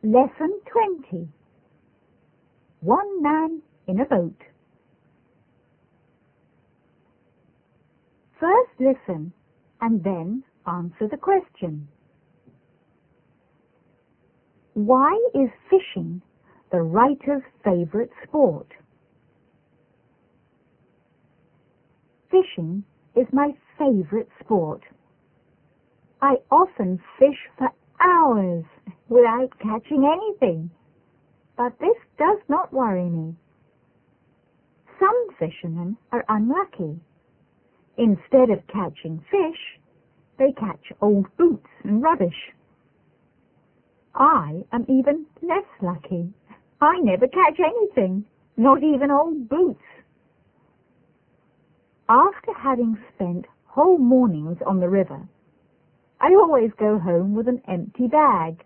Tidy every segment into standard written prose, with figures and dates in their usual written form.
Lesson 20. One man in a boat. First listen and then answer the question. Why is fishing the writer's favorite sport? Fishing is my favorite sport. I often fish for hours without catching anything, but this does not worry me. Some fishermen are unlucky. Instead of catching fish, they catch old boots and rubbish. I am even less lucky. I never catch anything, not even old boots. After having spent whole mornings on the river, I always go home with an empty bag.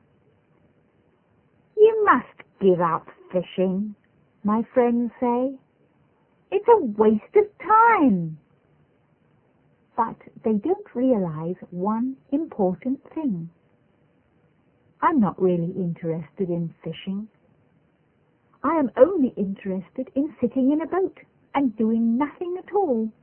You must give up fishing, my friends say. It's a waste of time. But they don't realize one important thing. I'm not really interested in fishing. I am only interested in sitting in a boat and doing nothing at all.